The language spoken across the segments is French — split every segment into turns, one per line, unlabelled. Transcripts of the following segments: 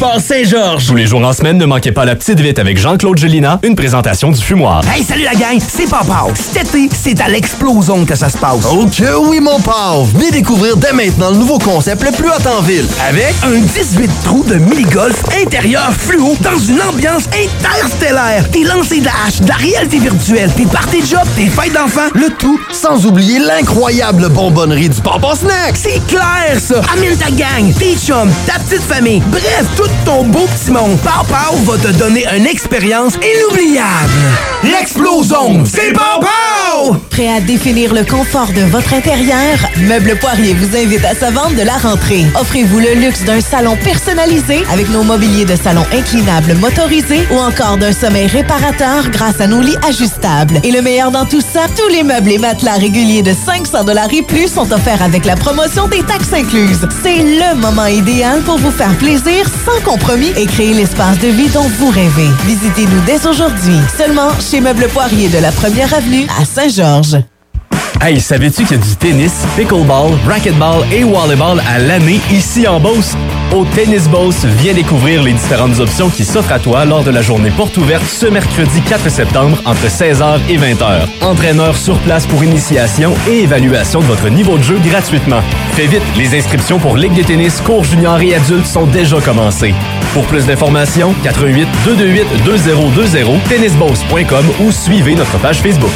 Sport Saint-Georges.
Tous les jours en semaine, ne manquez pas la petite vite avec Jean-Claude Gélina, une présentation du fumoir.
Hey, salut la gang, c'est Papa. Cet été, c'est à l'Explosion que ça se passe.
Oh que oui, mon pauvre. Venez découvrir dès maintenant le nouveau concept le plus hot en ville.
Avec un 18 trous de mini-golf intérieur fluo dans une ambiance interstellaire. Des lancers de hache, de la réalité virtuelle, des parties de job, des fêtes d'enfants.
Le tout sans oublier l'incroyable bonbonnerie du Papa Snack.
C'est clair, ça. Amène ta gang, tes chums, ta petite famille. Bref, tout ton beau petit monde. Papa va te donner une expérience inoubliable. L'Explosion, c'est Papa!
Prêt à définir le confort de votre intérieur? Meubles Poirier vous invite à sa vente de la rentrée. Offrez-vous le luxe d'un salon personnalisé avec nos mobiliers de salon inclinables motorisés ou encore d'un sommeil réparateur grâce à nos lits ajustables. Et le meilleur dans tout ça, tous les meubles et matelas réguliers de 500$ et plus sont offerts avec la promotion des taxes incluses. C'est le moment idéal pour vous faire plaisir sans compromis et créer l'espace de vie dont vous rêvez. Visitez-nous dès aujourd'hui, seulement chez Meubles Poirier de la 1er avenue à Saint-Georges.
Hey, savais-tu qu'il y a du tennis, pickleball, racquetball et volleyball à l'année ici en Beauce? Au Tennis Beauce, viens découvrir les différentes options qui s'offrent à toi lors de la journée porte ouverte ce mercredi 4 septembre entre 16h et 20h. Entraîneur sur place pour initiation et évaluation de votre niveau de jeu gratuitement. Fais vite, les inscriptions pour Ligue de tennis, cours junior et adultes sont déjà commencées. Pour plus d'informations, 88 228 2020, tennisbeauce.com ou suivez notre page Facebook.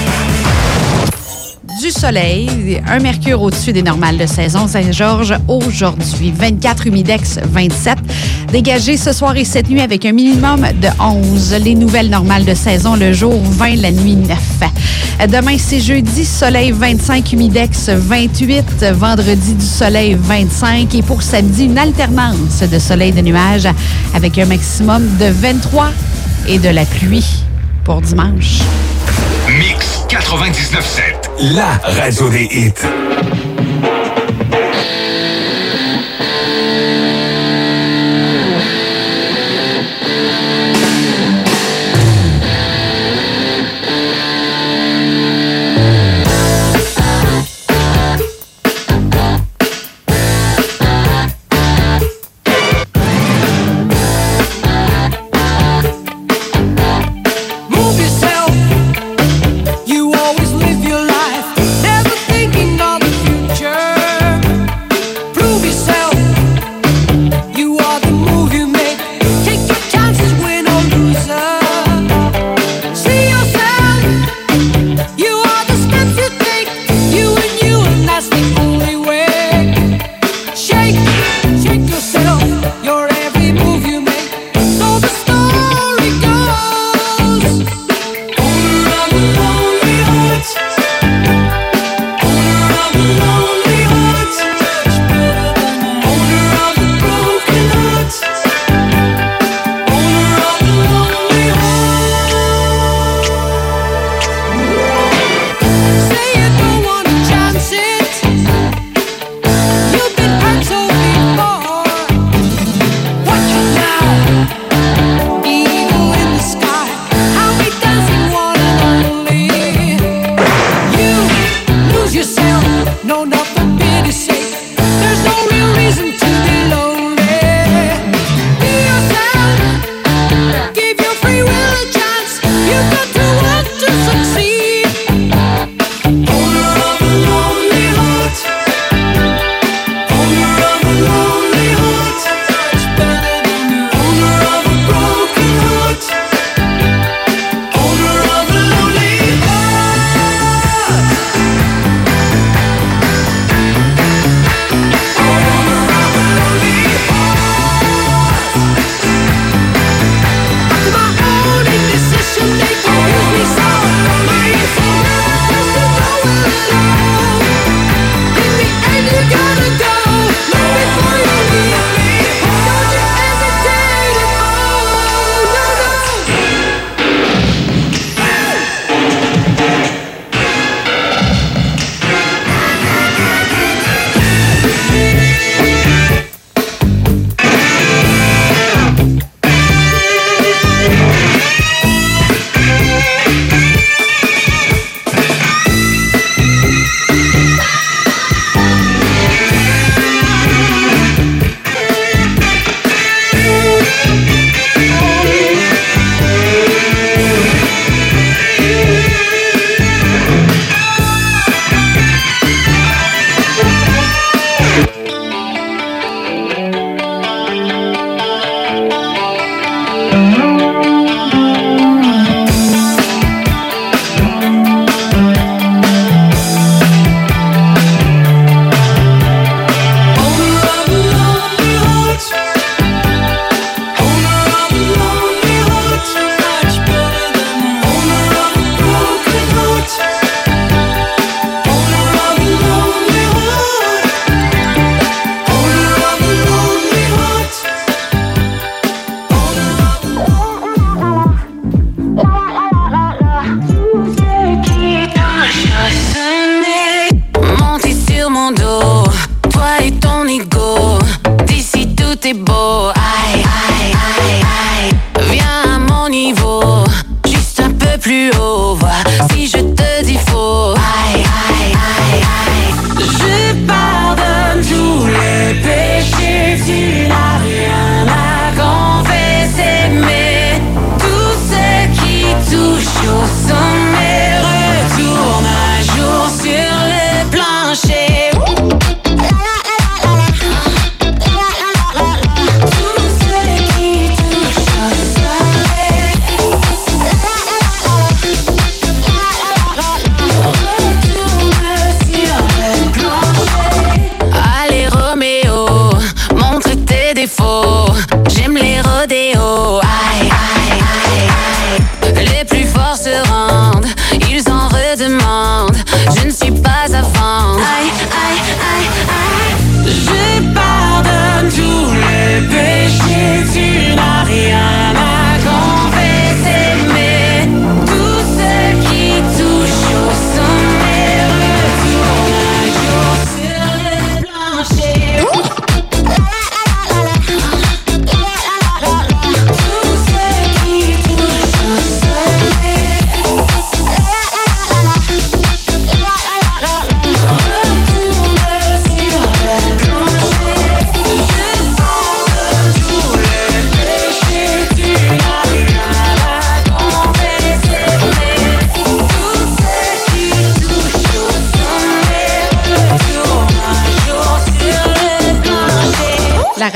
Du soleil, un mercure au-dessus des normales de saison. Saint-Georges, aujourd'hui, 24, humidex 27. Dégagé ce soir et cette nuit avec un minimum de 11. Les nouvelles normales de saison, le jour 20, la nuit 9. Demain, c'est jeudi, soleil 25, humidex 28. Vendredi, du soleil 25. Et pour samedi, une alternance de soleil et de nuages avec un maximum de 23 et de la pluie pour dimanche.
Mix 99.7, la radio des hits.
You always live your life, never thinking of the future.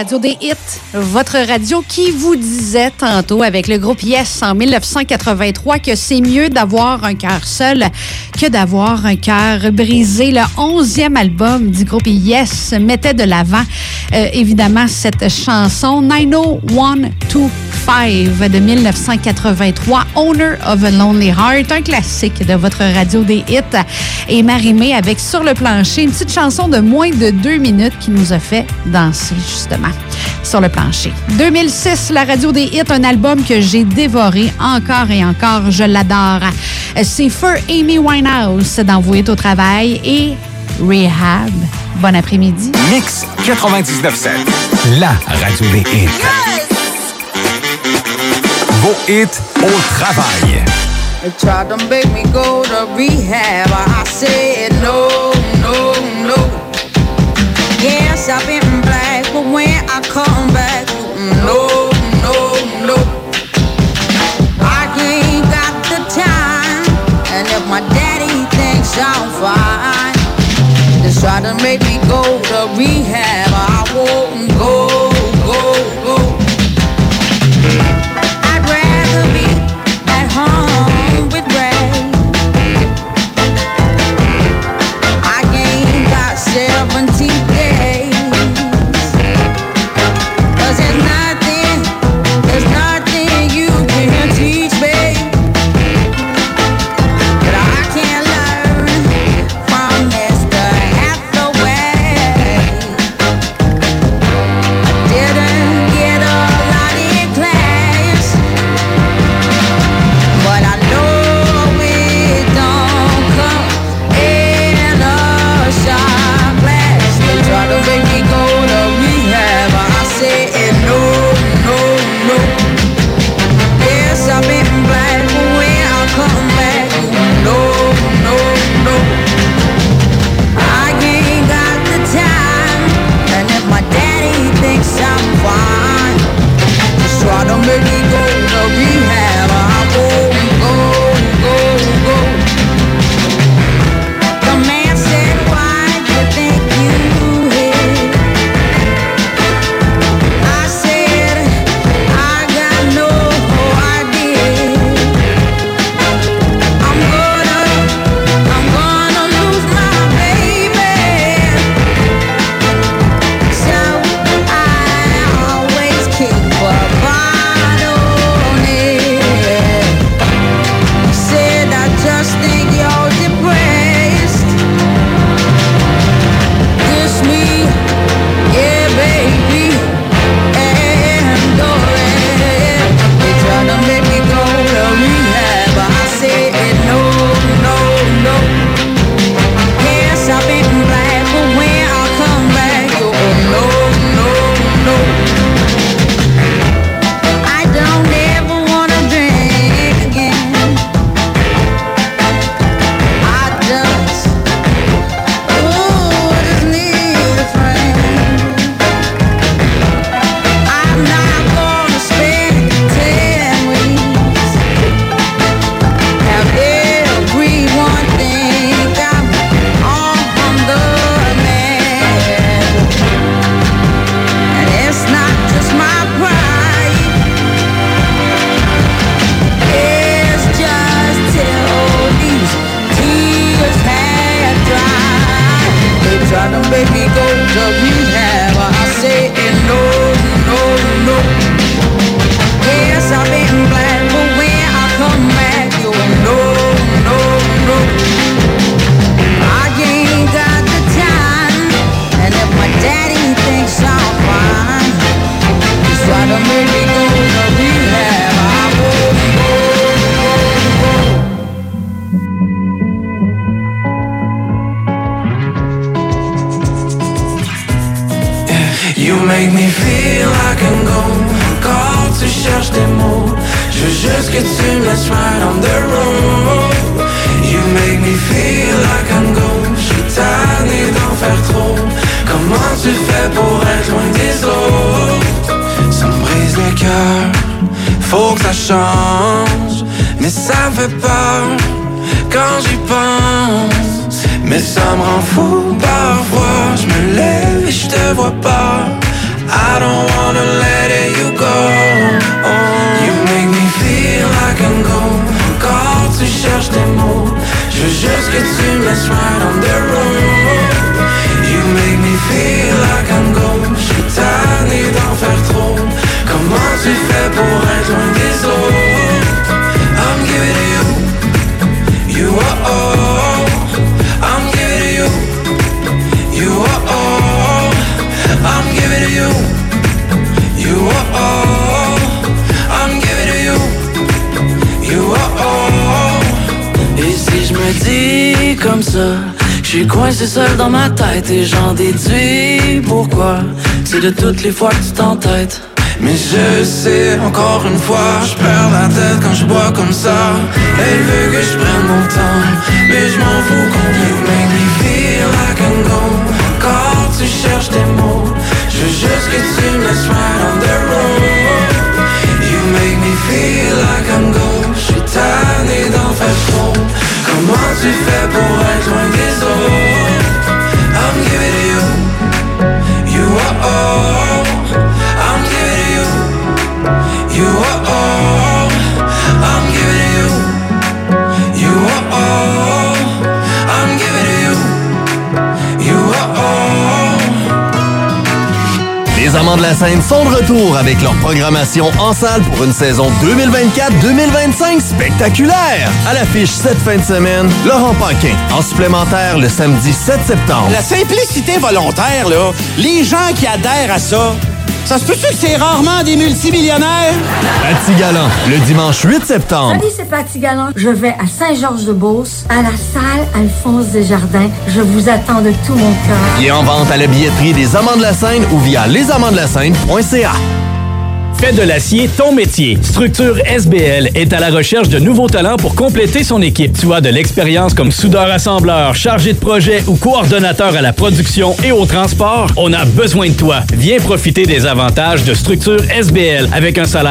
radio des hits, votre radio qui vous disait tantôt avec le groupe Yes en 1983 que c'est mieux d'avoir un cœur seul que d'avoir un cœur brisé. Le 11e album du groupe Yes mettait de l'avant évidemment cette chanson 90125 de 1983, Owner of a Lonely Heart, un classique de votre radio des hits. Et Marie-Mé avec Sur le plancher, une petite chanson de moins de 2 minutes qui nous a fait danser justement sur le plancher. 2006, la radio des hits, un album que j'ai dévoré encore et encore, je l'adore. C'est Feu Amy Winehouse dans Vous êtes au travail et Rehab. Bon après-midi.
Mix 99.7, la radio des hits.
Yes!
Vos hits au travail.
They tried to make me go to rehab. I said no, no, no. Yes, I've been black, but when I come back, no, no, no. I ain't got the time, and if my daddy thinks I'm fine, they try to make me go to rehab. I won't go, go, go. I'd rather be at home with Ray. I ain't got 17 days. 'Cause there's nothing you can teach me that I can't learn from Mr. Hathaway. I didn't get a lot in class, but I know it don't come in a shot glass. They try to make me go to rehab. I said no, no, no. Yes, I've been black, but when I come back, no, no, no. I ain't got the time, and if my daddy thinks I'm fine, just try to make me go to rehab. I won't go, go, go. The man said, why you think you hit? I said, I got no idea. I'm gonna lose my baby. So I always keep a bottle on it. Said I just think you're depressed. Kiss me, yeah, baby, and go ahead. They try to make me go to rehab. I said no, no, no. Yes, I've been black, but when I come back, oh no, no, no. I don't ever wanna drink again. I just need a friend. I'm not gonna spend 10 weeks. Have everyone think I'm on the man. And it's not just my pride. It's just till these tears had dried. They try to make me go to rehab. I say no, no, no. Yes, I've been black, but when I come back, you no, no, no. I ain't got the time, and if my daddy thinks I'm fine, just try to make me go to rehab. I won't go, go, go.
You make me feel like I'm gone. Quand tu cherches tes mots, je veux juste que tu me laisses right on the road. You make me feel like I'm gone. Je suis tanné d'en faire trop. Comment tu fais pour être loin des autres? Ça me brise le cœur, faut que ça change. Mais ça me fait peur quand j'y pense. Mais ça me rend fou parfois. Je me lève et je te vois pas. I don't wanna let you go. You make me feel like I'm gone. Quand tu cherches tes mots, je veux juste que tu me laisses right on the road. You make me feel like I'm gone. J'suis tanné d'en faire trop. Comment tu fais pour être loin des autres? I'm giving to you. You are all. I'm giving to you. You are all. I'm giving to you. You are all. I'm giving to you. You are all. Et si je me dis comme ça, j'suis coincé seul dans ma tête et j'en déduis pourquoi. C'est de toutes les fois que tu t'entêtes. Mais je sais, encore une fois, je perds la tête quand je bois comme ça. Elle veut que je prenne mon temps, mais je m'en fous qu'on you make me feel like I'm gone. Quand tu cherches tes mots, je veux juste que tu me laisses right on the road. You make me feel like I'm gone. J'suis tanné d'en faire trop. Comment tu fais pour être loin des autres? I'm giving to you. You are all. I'm giving to you. You are all. I'm giving to you. You are all. I'm giving to you. You are all.
Les Amants de la Seine sont de retour avec leur programmation en salle pour une saison 2024-2025 spectaculaire. À l'affiche cette fin de semaine, Laurent Paquin. En supplémentaire, le samedi 7 septembre.
La simplicité volontaire, là, les gens qui adhèrent à ça, ça se peut-tu que c'est rarement des multimillionnaires?
Paty Galland, le dimanche 8 septembre.
Salut, c'est Paty Galland. Je vais à Saint-Georges-de-Beauce, à la salle Alphonse Desjardins. Je vous attends de tout mon cœur.
Il est en vente à la billetterie des Amants de la Seine ou via lesamantdelasseine.ca.
Fais de l'acier ton métier. Structure SBL est à la recherche de nouveaux talents pour compléter son équipe. Tu as de l'expérience comme soudeur-assembleur, chargé de projet ou coordonnateur à la production et au transport? On a besoin de toi. Viens profiter des avantages de Structure SBL avec un salaire